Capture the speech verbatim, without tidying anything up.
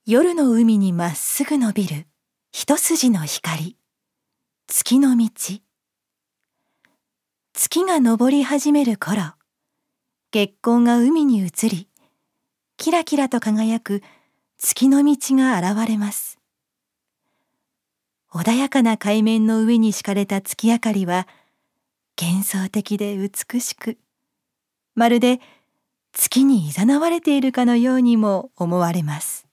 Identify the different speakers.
Speaker 1: 夜の海にまっすぐ伸びる一筋の光、月の道。月が昇り始める頃、月光が海に映り、キラキラと輝く月の道が現れます。穏やかな海面の上に敷かれた月明かりは、幻想的で美しく、まるで月に誘われているかのようにも思われます。